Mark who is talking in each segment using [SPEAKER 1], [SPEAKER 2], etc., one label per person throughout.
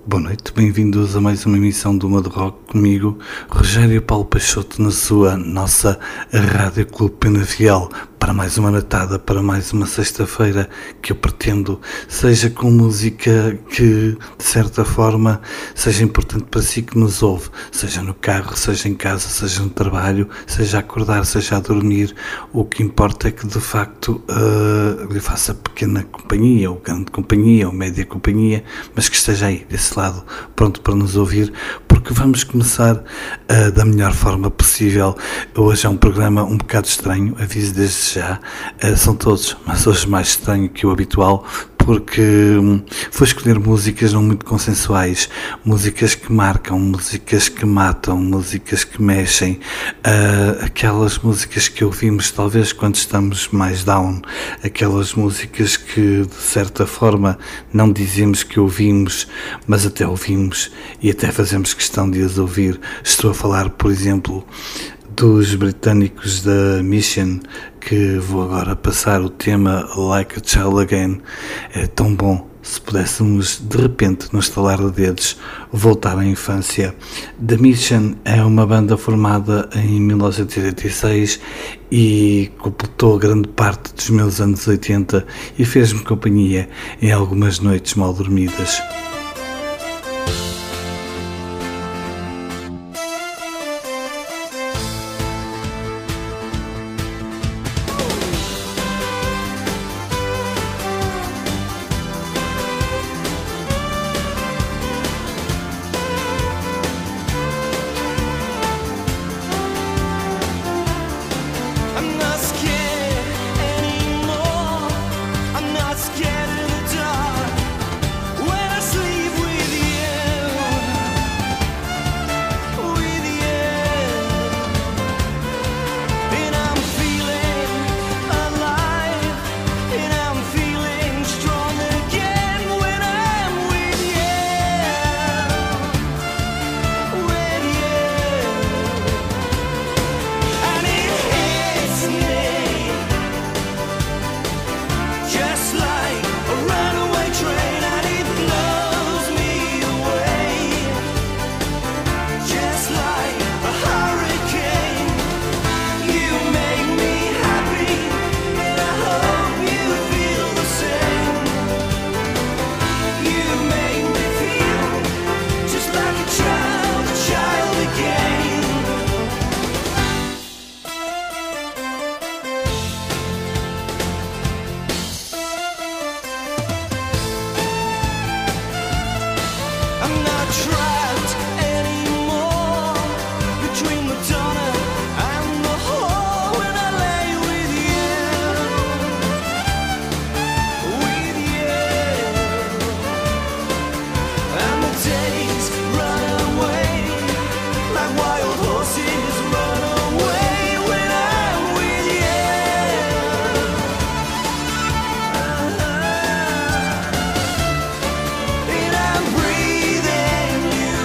[SPEAKER 1] Boa noite, bem-vindos a mais uma emissão do Modo Rock comigo, Rogério Paulo Peixoto, na nossa Rádio Clube Penafiel, para mais uma natada, para mais uma sexta-feira que eu pretendo seja com música que, de certa forma, seja importante para si que nos ouve, seja no carro, seja em casa, seja no trabalho, seja a acordar, seja a dormir. O que importa é que, de facto, lhe faça pequena companhia, ou grande companhia, ou média companhia, mas que esteja aí, desse lado, pronto para nos ouvir, porque vamos começar da melhor forma possível. Hoje é um programa um bocado estranho, aviso desde já, são todos, mas hoje mais estranho que o habitual, porque vou escolher músicas não muito consensuais, músicas que marcam, músicas que matam, músicas que mexem, aquelas músicas que ouvimos talvez quando estamos mais down, aquelas músicas que de certa forma não dizemos que ouvimos, mas até ouvimos e até fazemos questão de as ouvir. Estou a falar, por exemplo, dos britânicos da Mission, que vou agora passar o tema Like a Child Again. É tão bom se pudéssemos de repente, no estalar de dedos, voltar à infância. The Mission é uma banda formada em 1986 e completou grande parte dos meus anos 80 e fez-me companhia em algumas noites mal dormidas.
[SPEAKER 2] You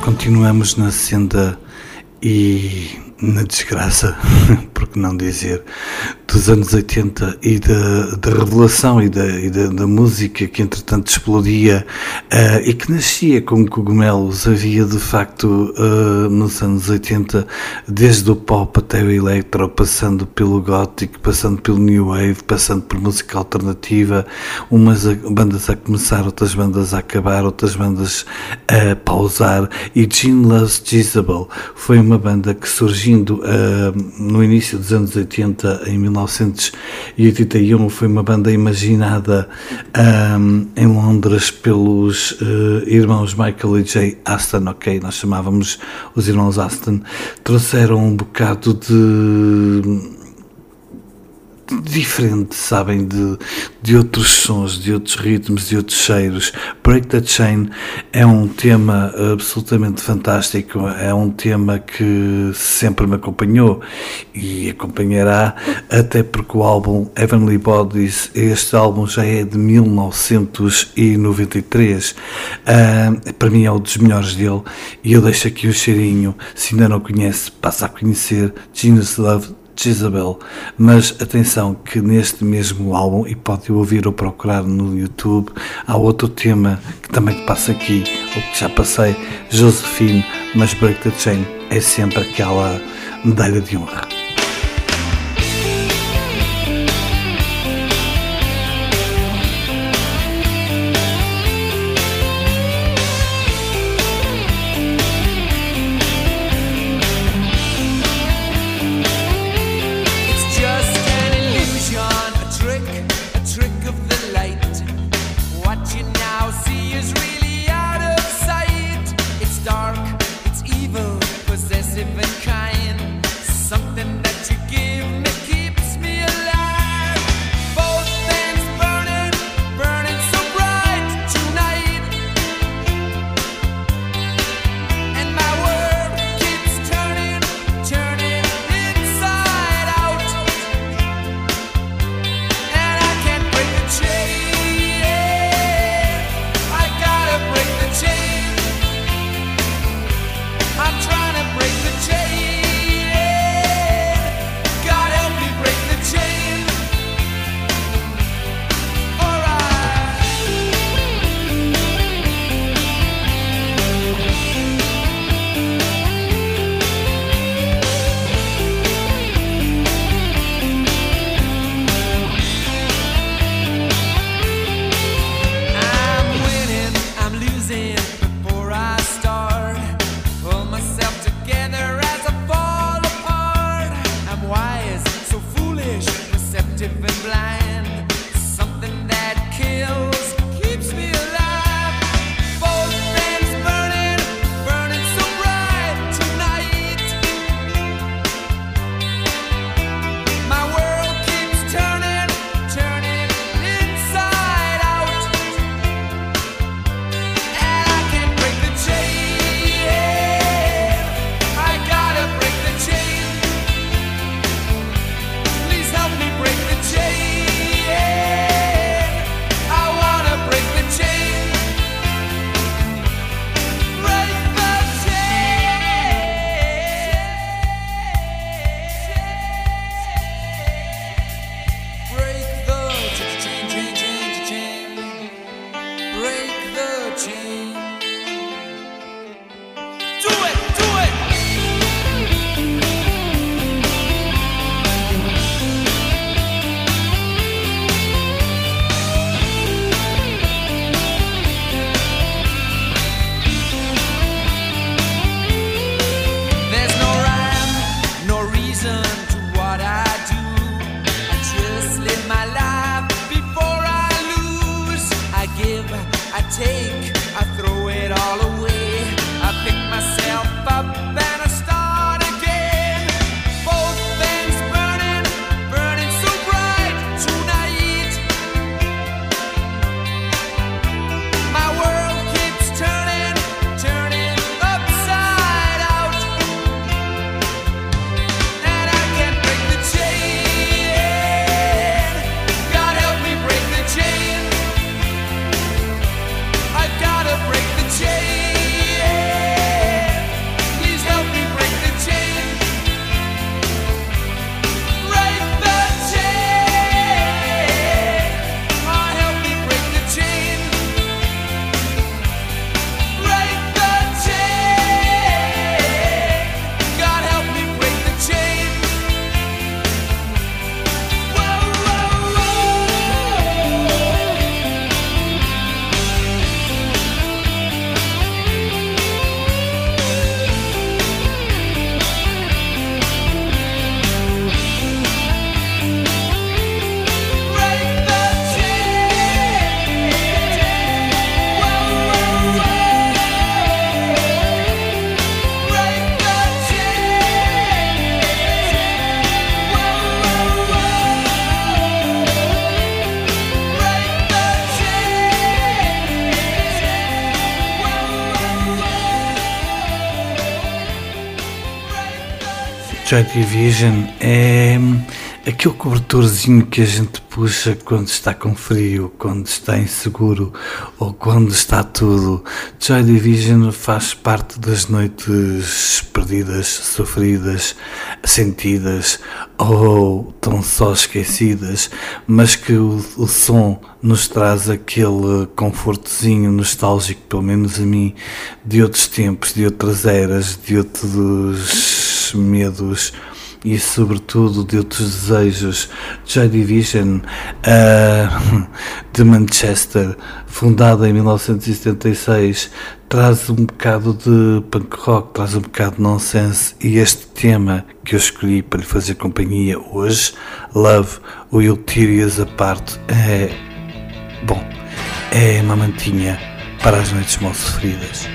[SPEAKER 1] Continuamos na senda e na desgraça, por que não dizer, dos anos 80 e da revelação e da música que entretanto explodia e que nascia com cogumelos. Havia de facto nos anos 80, desde o pop até o electro, passando pelo gótico, passando pelo new wave, passando por música alternativa, umas bandas a começar, outras bandas a acabar, outras bandas a pausar, e Gene Loves Jezebel foi uma banda que, surgindo no início dos anos 80, em 1981, foi uma banda imaginada em Londres pelos irmãos Michael e Jay Aston. Ok, nós chamávamos os irmãos Aston. Trouxeram um bocado de diferente, sabem, de outros sons, de outros ritmos, de outros cheiros. Break the Chain é um tema absolutamente fantástico, é um tema que sempre me acompanhou e acompanhará, até porque o álbum Heavenly Bodies, este álbum já é de 1993, para mim é um dos melhores dele, e eu deixo aqui o cheirinho. Se ainda não conhece, passa a conhecer Genius Love Jezebel. Mas atenção que neste mesmo álbum, e pode ouvir ou procurar no YouTube, há outro tema que também te passa aqui, ou que já passei, Josephine, mas Break the Chain é sempre aquela medalha de honra.
[SPEAKER 2] Break the chain.
[SPEAKER 1] Joy Division é aquele cobertorzinho que a gente puxa quando está com frio, quando está inseguro ou quando está tudo. Joy Division faz parte das noites perdidas, sofridas, sentidas ou tão só esquecidas, mas que o som nos traz aquele confortozinho nostálgico, pelo menos a mim, de outros tempos, de outras eras, de outros medos e sobretudo de outros desejos. Joy Division de Manchester, fundada em 1976, traz um bocado de punk rock, traz um bocado de nonsense, e este tema que eu escolhi para lhe fazer companhia hoje, Love Will Tear Us Apart, é uma mantinha para as noites mal sofridas.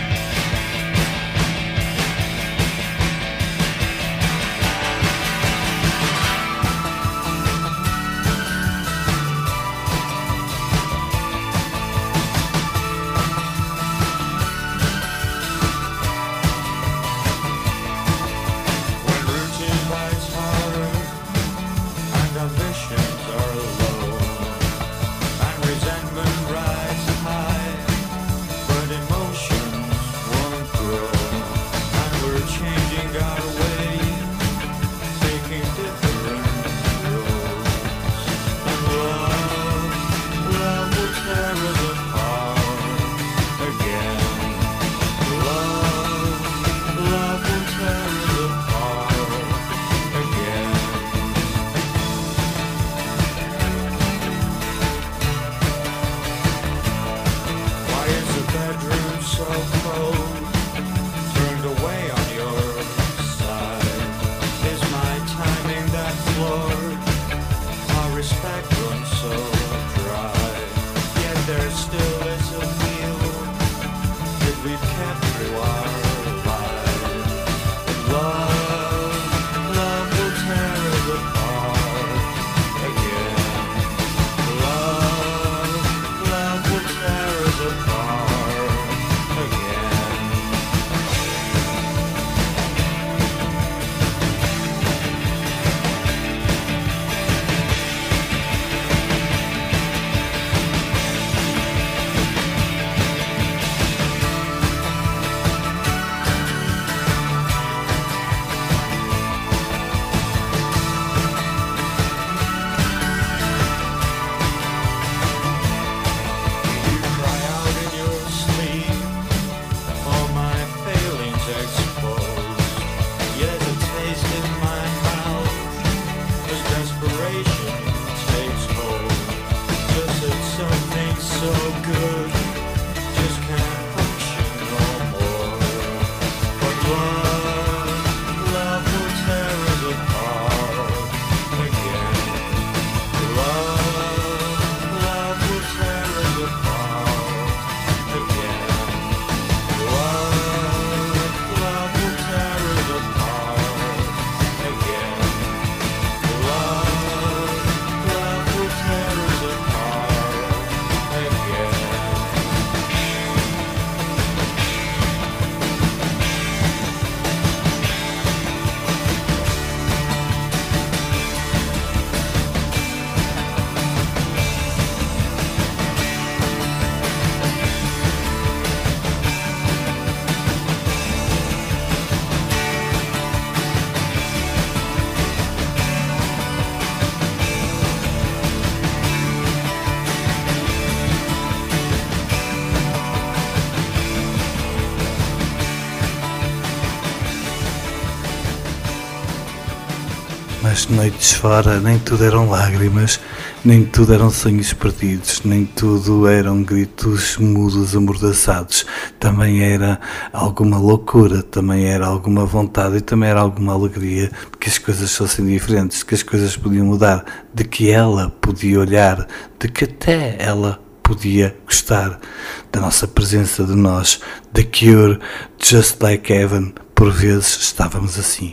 [SPEAKER 1] Mas noites fora nem tudo eram lágrimas, nem tudo eram sonhos perdidos, nem tudo eram gritos mudos amordaçados. Também era alguma loucura, também era alguma vontade e também era alguma alegria de que as coisas fossem diferentes, de que as coisas podiam mudar, de que ela podia olhar, de que até ela podia gostar da nossa presença, de nós. The Cure, Just Like Heaven. Por vezes estávamos assim.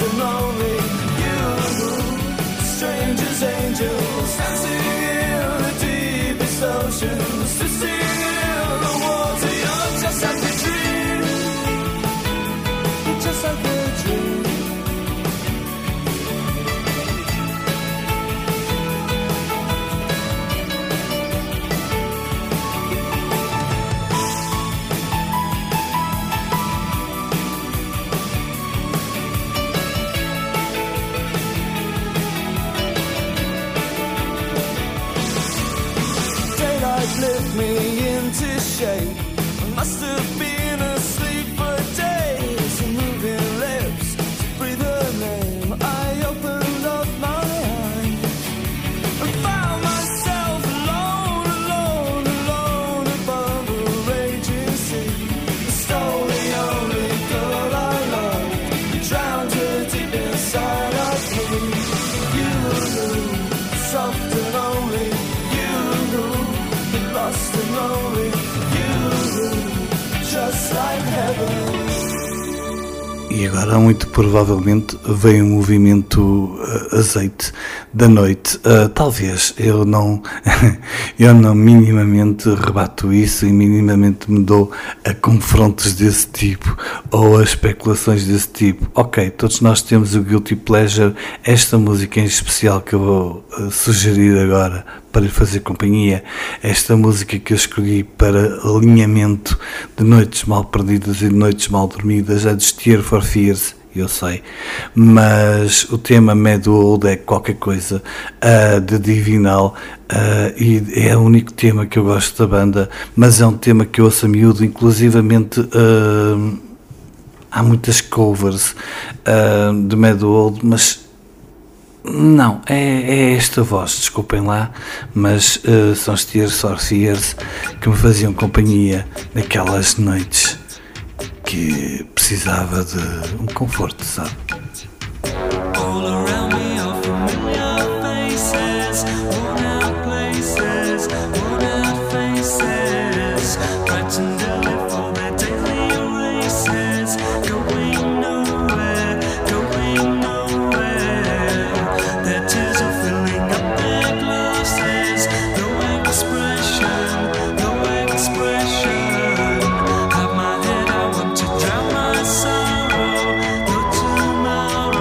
[SPEAKER 2] and only you. Strangers, angels, dancing in the deepest oceans, twisting in the water. You're just like a dream, you're just like a dream. Lift me into shape. I must have been asleep for days. Moving lips to breathe her name. I opened up my eyes and found myself alone, alone, alone above a raging sea. I stole the only girl I loved, drowned her deep inside of me. You, soft and only lost and lonely, you, just like heaven.
[SPEAKER 1] E agora, muito provavelmente, vem o movimento azeite da noite. Talvez eu não minimamente rebato isso e minimamente me dou a confrontos desse tipo ou a especulações desse tipo. Ok, todos nós temos o Guilty Pleasure, esta música em especial que eu vou sugerir agora para lhe fazer companhia, esta música que eu escolhi para alinhamento de noites mal perdidas e de noites mal dormidas, é de Tears for Fears, eu sei, mas o tema Mad World é qualquer coisa de divinal, e é o único tema que eu gosto da banda, mas é um tema que eu ouço a miúdo, inclusivamente há muitas covers de Mad World, mas não, é esta voz, desculpem lá, mas são os Tears for Fears que me faziam companhia naquelas noites que precisava de um conforto, sabe?
[SPEAKER 2] All around me are familiar faces, worn out places, worn out faces, frightened to live for their daily races, going nowhere, going nowhere. Their tears are filling up their glasses, no expression, no expression. Have my head, I want to drown my sorrow, no tomorrow.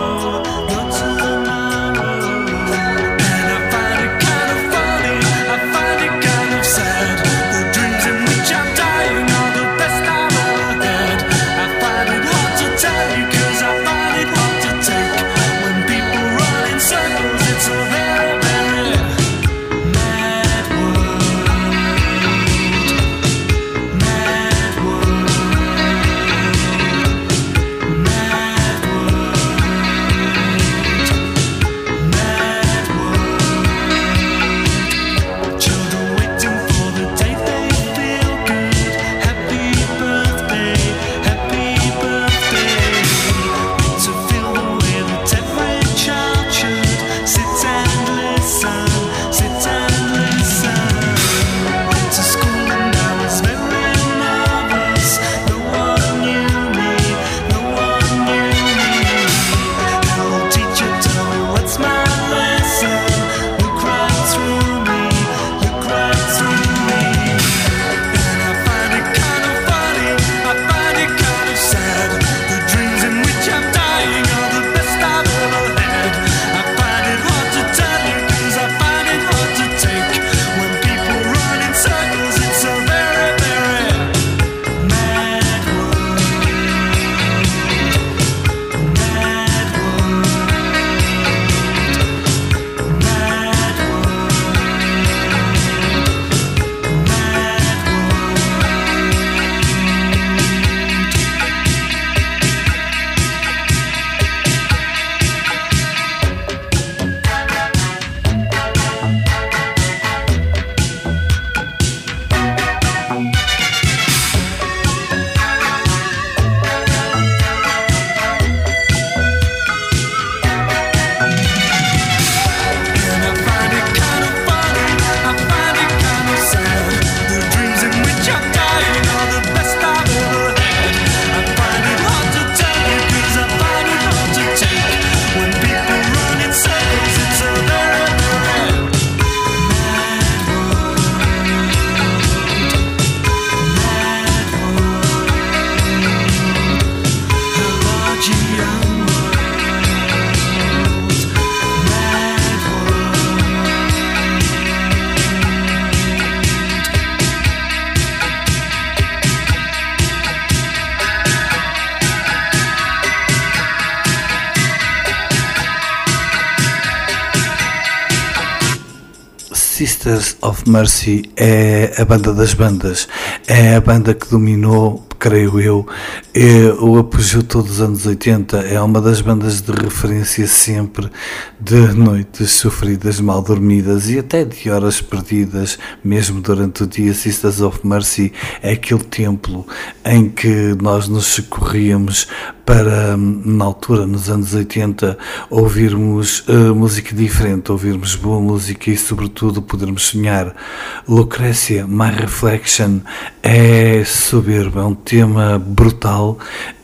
[SPEAKER 1] Sisters of Mercy é a banda das bandas, é a banda que dominou, creio eu, o apogeu todos os anos 80, é uma das bandas de referência sempre de noites sofridas, mal dormidas e até de horas perdidas, mesmo durante o dia. Sisters of Mercy é aquele templo em que nós nos socorríamos para, na altura, nos anos 80, ouvirmos música diferente, ouvirmos boa música e, sobretudo, podermos sonhar. Lucrécia, My Reflection, é soberbo, é um tema brutal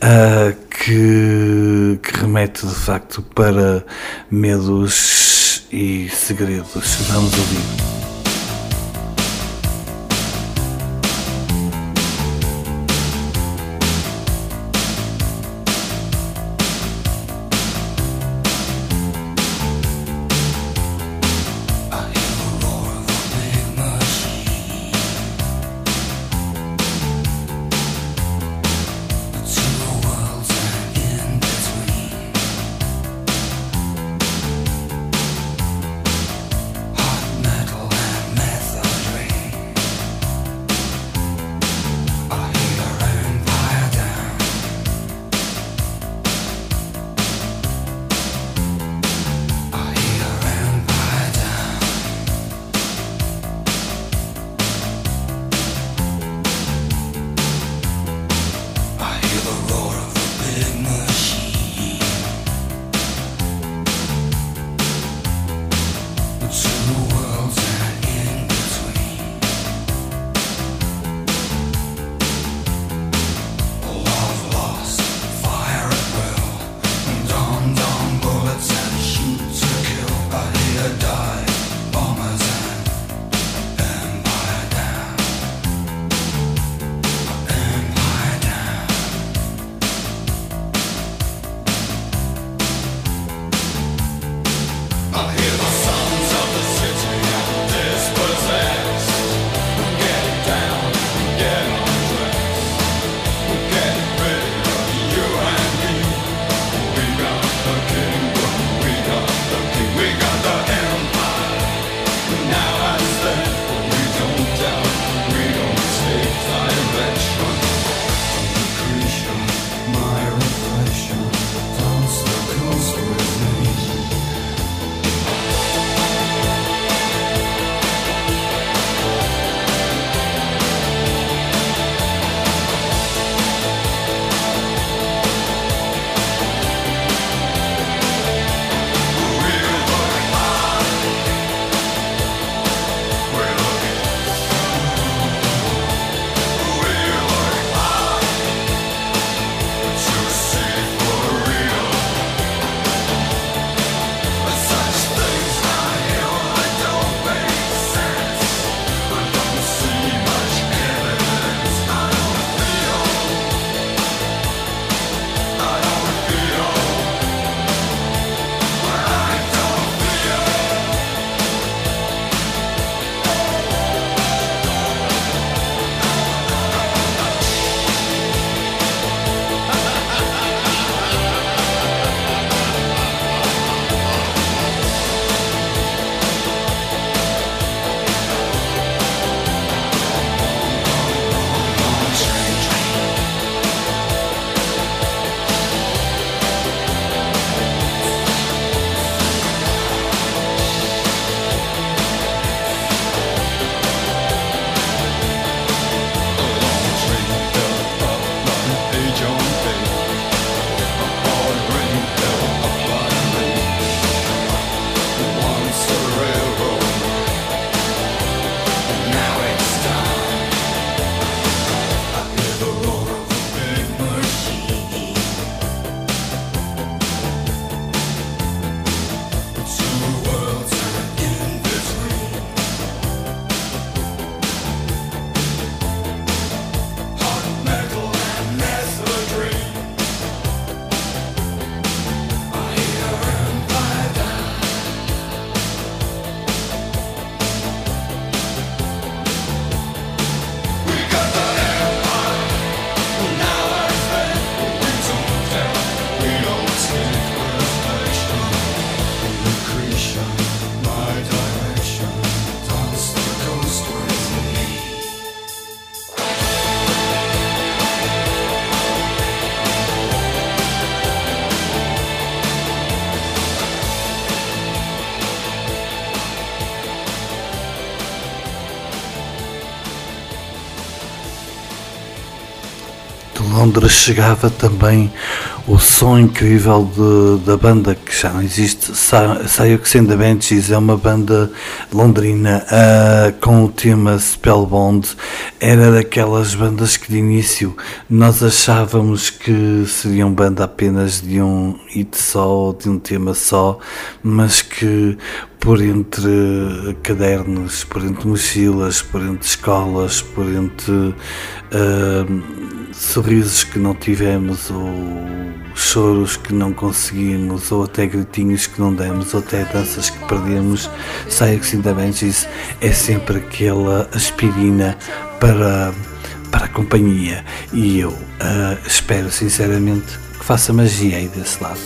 [SPEAKER 1] que remete, de facto, para medos e segredos. Vamos ouvir.
[SPEAKER 2] Metal
[SPEAKER 1] Londres chegava também o som incrível da banda que já não existe, Saiox and the Banshees. É uma banda londrina com o tema Spellbound. Era daquelas bandas que de início nós achávamos que seriam banda apenas de um hit só, de um tema só, mas que por entre cadernos, por entre mochilas, por entre escolas, por entre sorrisos que não tivemos, ou choros que não conseguimos, ou até gritinhos que não demos, ou até danças que perdemos, Saiox and the Banshees é sempre aquela aspirina para a companhia, e eu espero sinceramente que faça magia aí desse lado.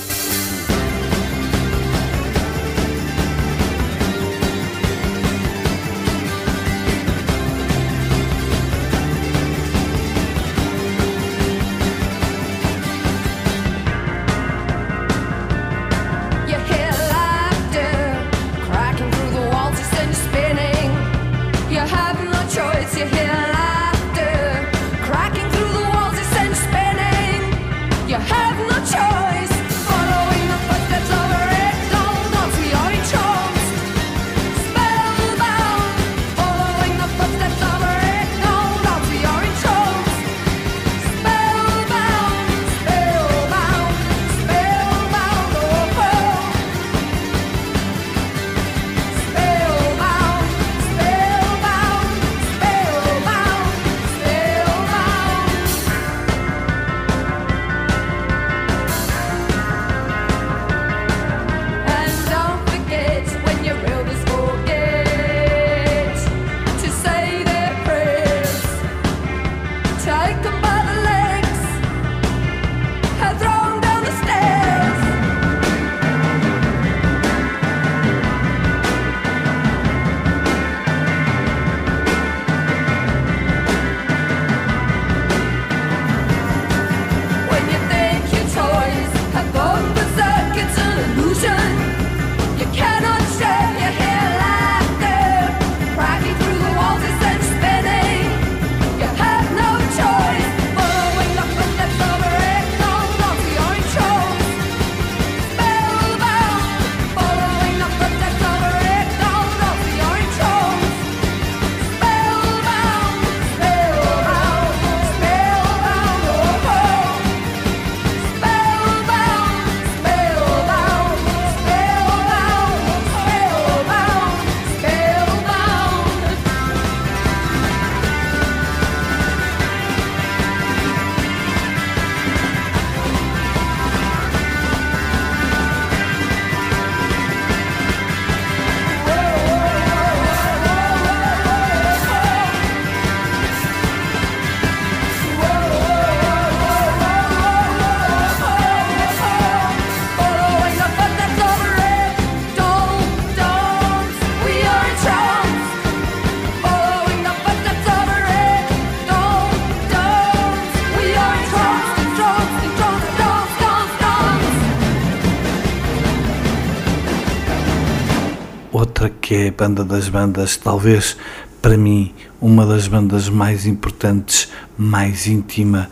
[SPEAKER 1] Outra que é a banda das bandas, talvez para mim uma das bandas mais importantes, mais íntima,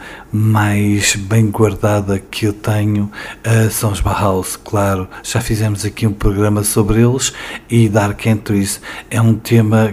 [SPEAKER 1] mais bem guardada que eu tenho, são os Bauhaus. Claro, já fizemos aqui um programa sobre eles, e Dark Entries é um tema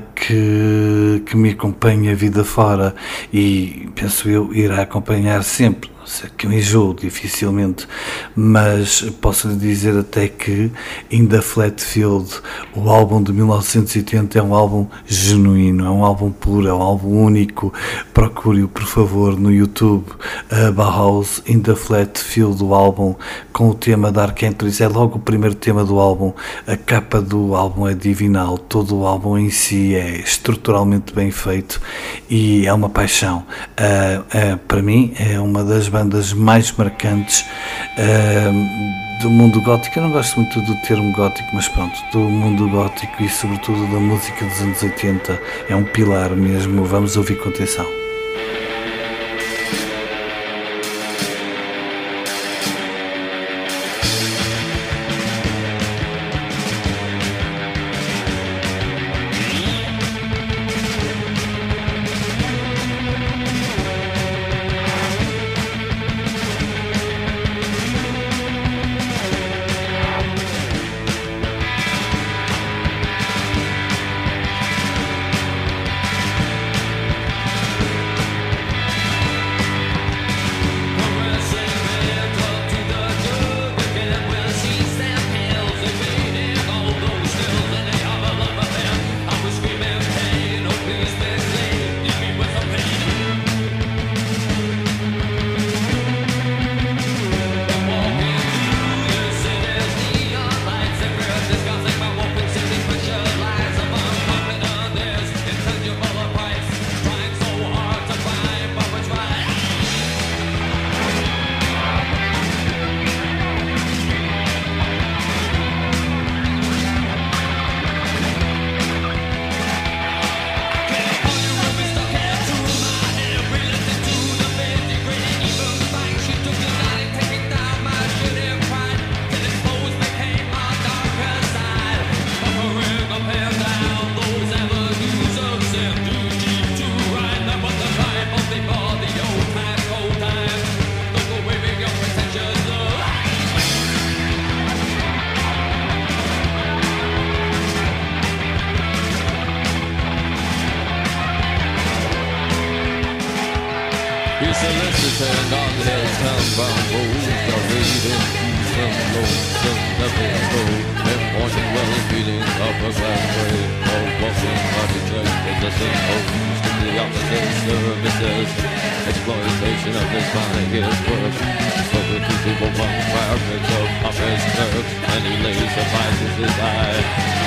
[SPEAKER 1] que me acompanha a vida fora, e penso eu irá acompanhar sempre. Não sei, que eu enjoo dificilmente, mas posso lhe dizer até que In the Flat Field, o álbum de 1980, é um álbum genuíno, é um álbum puro, é um álbum único. Procure-o, por favor, no YouTube, Bauhaus, In the Flat Field, o álbum, com o tema Dark Entries. É logo o primeiro tema do álbum. A capa do álbum é divinal, todo o álbum em si é estruturalmente bem feito e é uma paixão. Para mim é uma das bandas mais marcantes do mundo gótico. Eu não gosto muito do termo gótico, mas pronto, do mundo gótico e sobretudo da música dos anos 80, é um pilar mesmo. Vamos ouvir com atenção.
[SPEAKER 3] He solicited on his town-bound roads, the raiding some lonesome episode. In morning well beating up a glass grave, all walking body check with the same host to the opposite services. Exploitation of his body is work. So the two people run fabrics of office clerks, and he lays suffices his eye.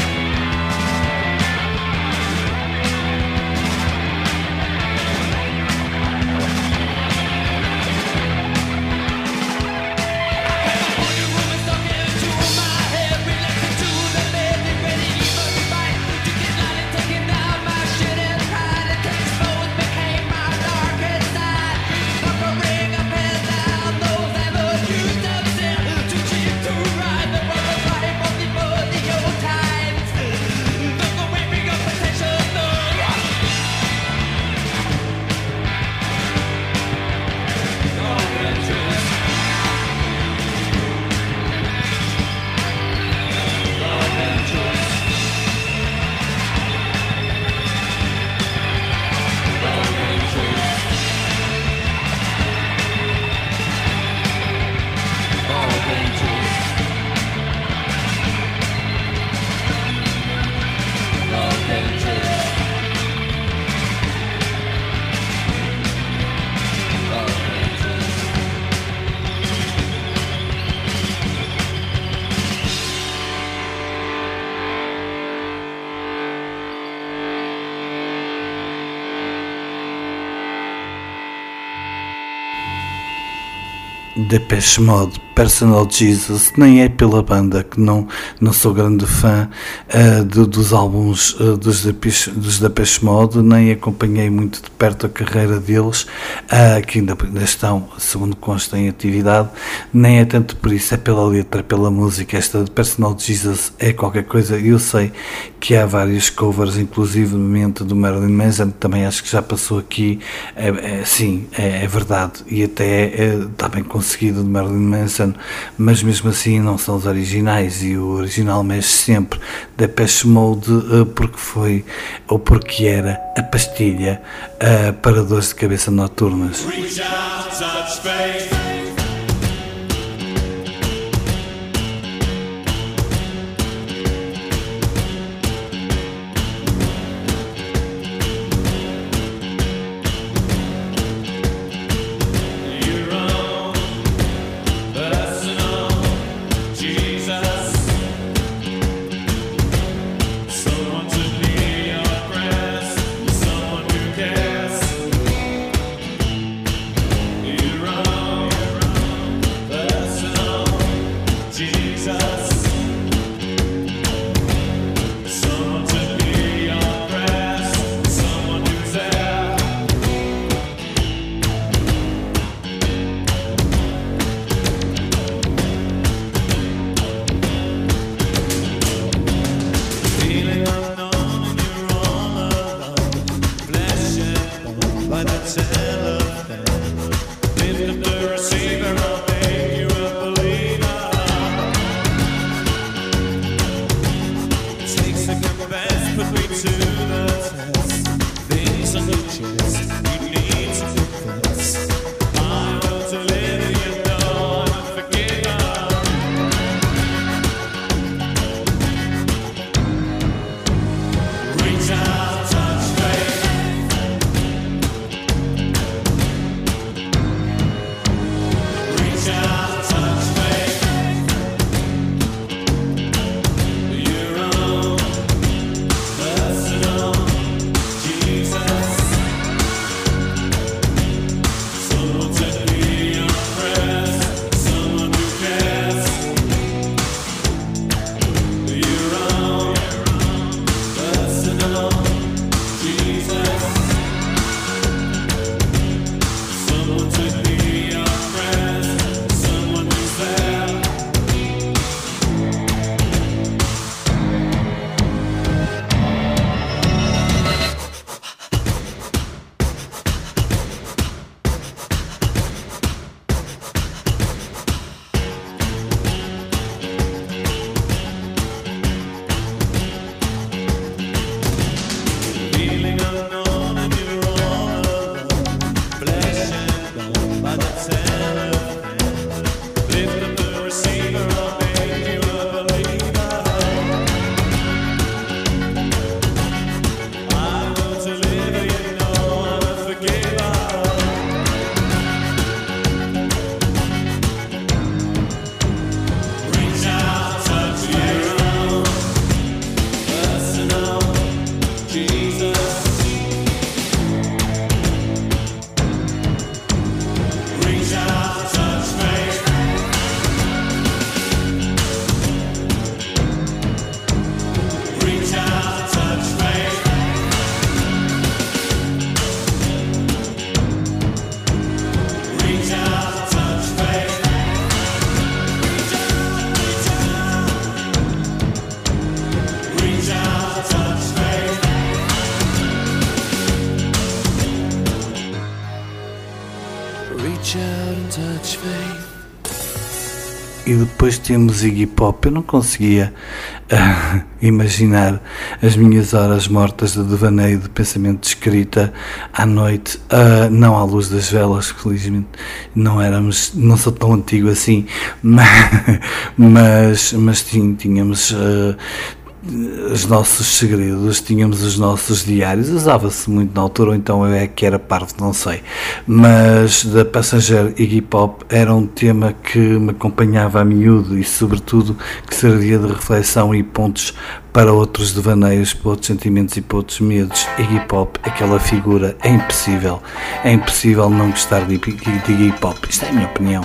[SPEAKER 1] Depeche Mode, Personal Jesus, nem é pela banda que não sou grande fã dos álbuns dos Depeche Mode, nem acompanhei muito de perto a carreira deles, que ainda estão, segundo consta, em atividade, nem é tanto por isso, é pela letra, pela música. Esta de Personal Jesus é qualquer coisa. Eu sei que há vários covers, inclusivamente do Marilyn Manson, também acho que já passou aqui, sim, é verdade, e até está bem conseguido, de Marilyn Manson, mas mesmo assim não são os originais, e o original mexe sempre. Depeche Mode porque foi ou porque era a pastilha para dores de cabeça noturnas.
[SPEAKER 2] Reach out and touch faith.
[SPEAKER 1] E depois temos Iggy Pop. Eu não conseguia imaginar as minhas horas mortas de devaneio, de pensamento de escrita à noite, não à luz das velas, felizmente não sou tão antigo assim, mas sim, tínhamos os nossos segredos, tínhamos os nossos diários, usava-se muito na altura, ou então eu é que era parvo, não sei, mas da Passenger Iggy Pop era um tema que me acompanhava a miúdo e sobretudo que servia de reflexão e pontos para outros devaneios, para outros sentimentos e para outros medos. Iggy Pop, aquela figura, é impossível não gostar de Iggy Pop, isto é a minha opinião.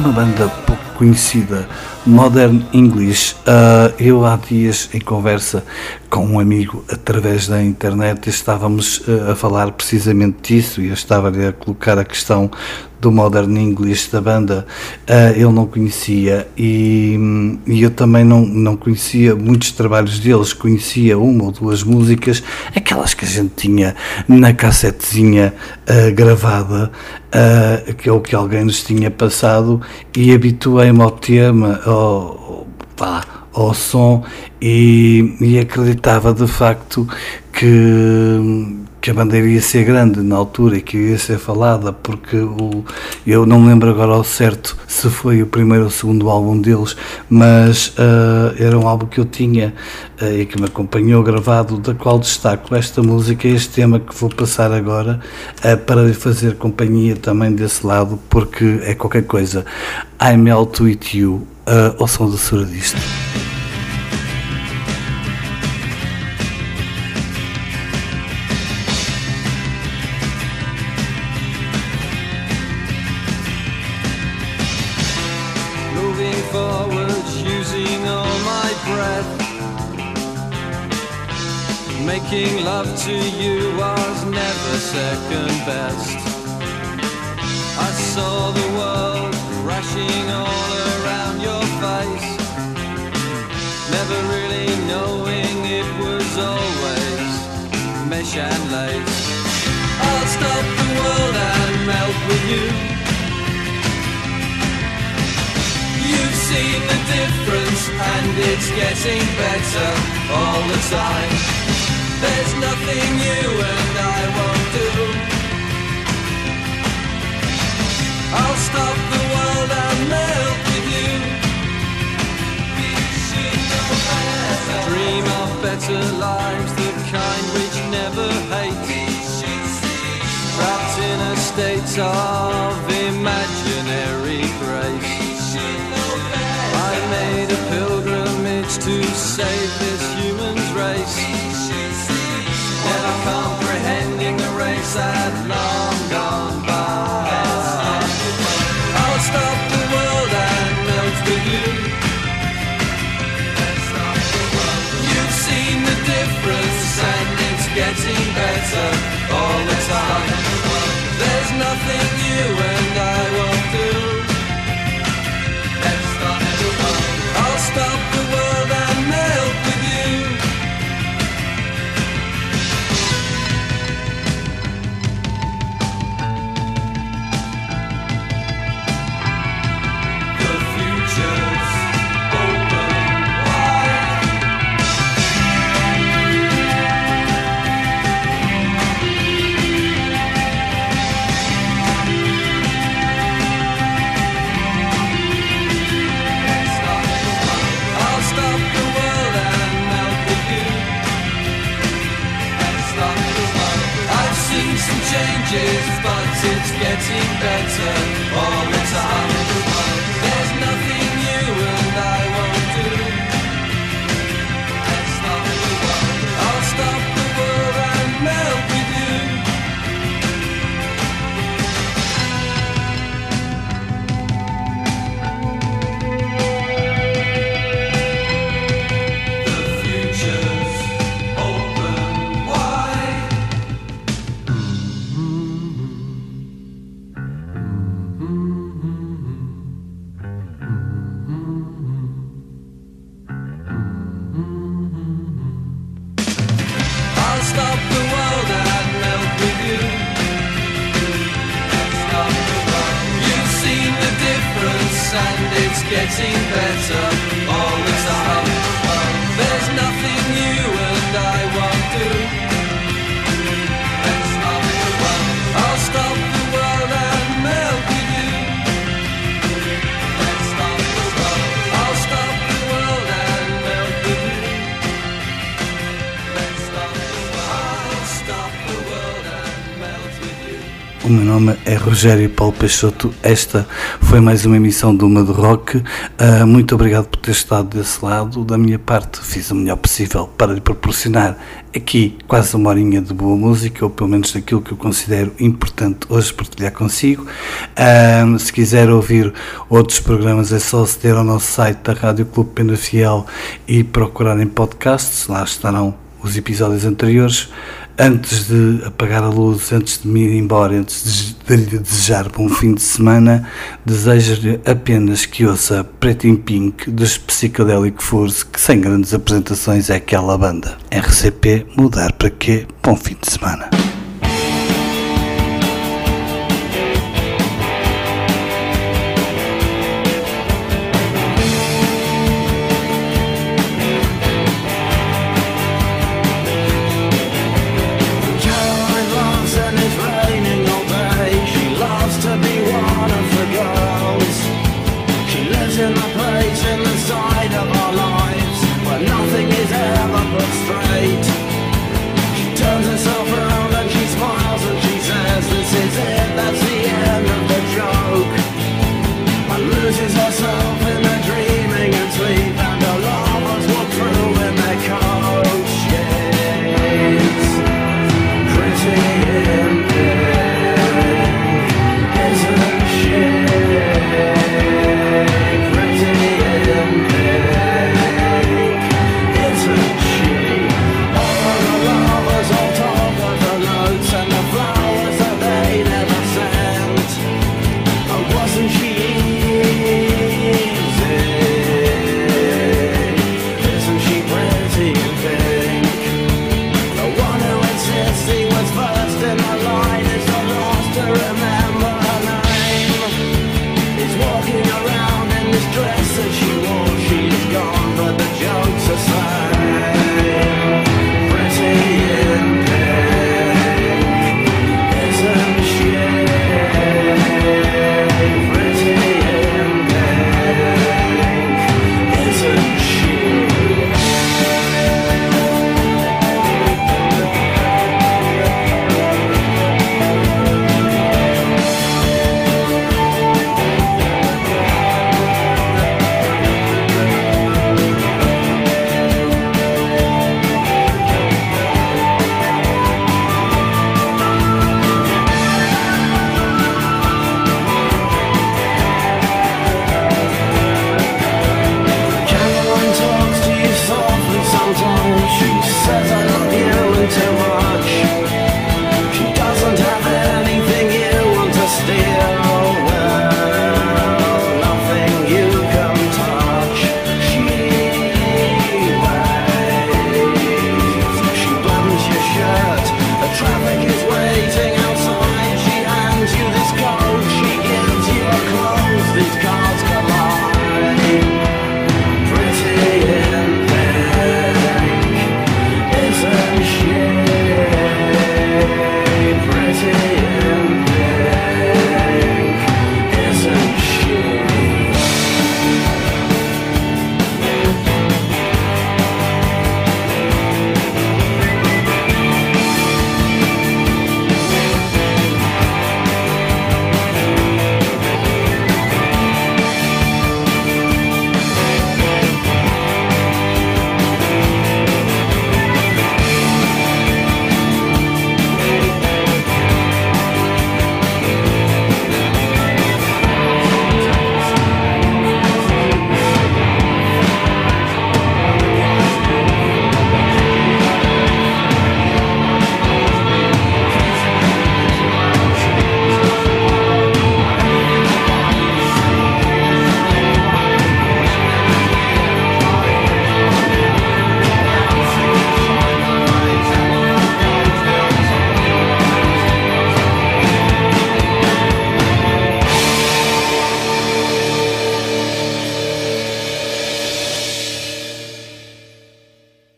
[SPEAKER 1] uma banda pouco conhecida, Modern English. Eu há dias, em conversa com um amigo através da internet, estávamos a falar precisamente disso, e eu estava-lhe a colocar a questão do Modern English, da banda. Ele não conhecia, e eu também não conhecia muitos trabalhos deles. Conhecia uma ou duas músicas, aquelas que a gente tinha na cassetezinha gravada, que é o que alguém nos tinha passado, e habituei-me ao tema, ao som, e acreditava de facto que a banda iria ser grande na altura e que iria ser falada, porque eu não me lembro agora ao certo se foi o primeiro ou o segundo álbum deles, mas era um álbum que eu tinha e que me acompanhou gravado, da qual destaco esta música, este tema que vou passar agora, para lhe fazer companhia também desse lado, porque é qualquer coisa. I Melt With You, ao som do Suradisto.
[SPEAKER 2] Making love to you was never second best. I saw the world crashing all around your face, never really knowing it was always mesh and lace. I'll stop the world and melt with you. You've seen the difference and it's getting better all the time. There's nothing you and I won't do. I'll stop the world and melt with you. Dream of better lives, the kind which never hate. Trapped in a state of imaginary grace. I made a pilgrimage to save this human's race. Never comprehending the race had long gone by. I'll stop the world and melt with you. You've seen the difference and it's getting better all the time. There's nothing you and I won't do. I'll stop the world and melt with you. But it's getting better all the time. There's nothing you and I won't do. I'll stop the world and melt with you. The future's open wide. And it's getting better all the time. There's nothing you and I won't do. I'll stop the world and melt with you. I'll stop the world and melt with you. I'll stop the world and melt with you.
[SPEAKER 1] o meu nome é Rogério Paulo Peixoto. Esta foi mais uma emissão do Uma de Rock. Muito obrigado por ter estado desse lado. Da minha parte, fiz o melhor possível para lhe proporcionar aqui quase uma horinha de boa música, ou pelo menos daquilo que eu considero importante hoje partilhar consigo. Se quiser ouvir outros programas, é só aceder ao nosso site da Rádio Clube Penafiel e procurar em podcasts. Lá estarão os episódios anteriores. Antes de apagar a luz, antes de me ir embora, antes de lhe desejar bom fim de semana, desejo-lhe apenas que ouça Preto in Pink dos Psychedelic Furs, que sem grandes apresentações é aquela banda. RCP, mudar para quê? Bom fim de semana.